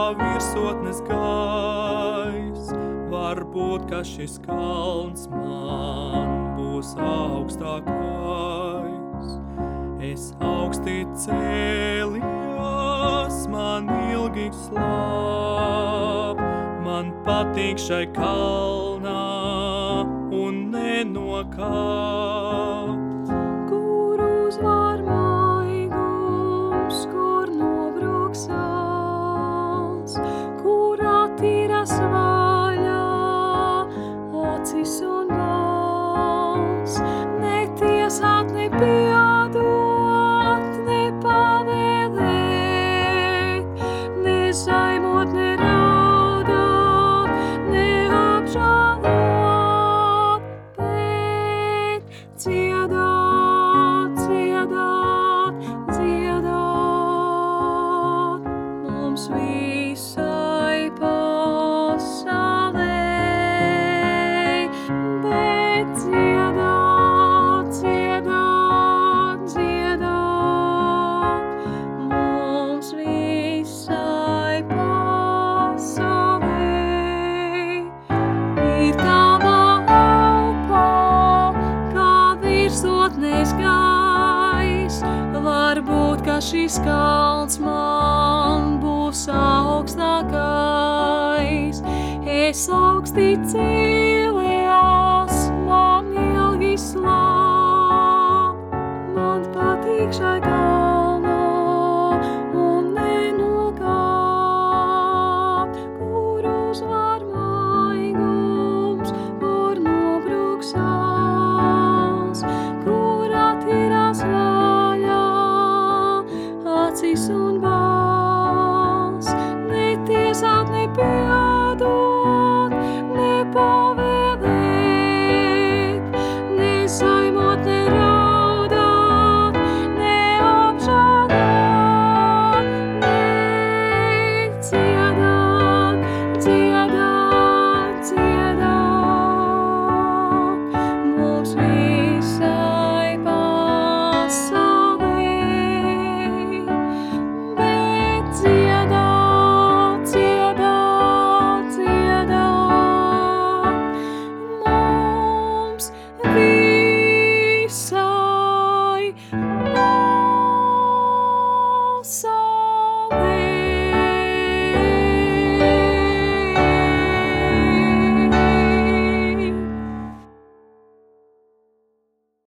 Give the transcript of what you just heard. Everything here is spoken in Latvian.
virsotnes gaiss. Varbūt, ka šis kalns man būs augstākais. Es augsti cēlies, man ilgi slāp. Man patīk šai kalnā un nenokāpt. Kur uzvar maigums, kur nobrūk saules, kur attīras vaļā acis un balss. Netiesāt, nepiedot, nepavēlēt, nezaimot, neraudāt, neapžēlot, bet dziedāt, dziedāt, dziedāt mums visai pasaulei. Bet dziedāt, dziedāt, dziedāt mums visai pasaulei. Ir tava elpa, kā virsotnes gaiss. Varbūt, ka šis kalns man būs augstākais. Es augsti cēlos,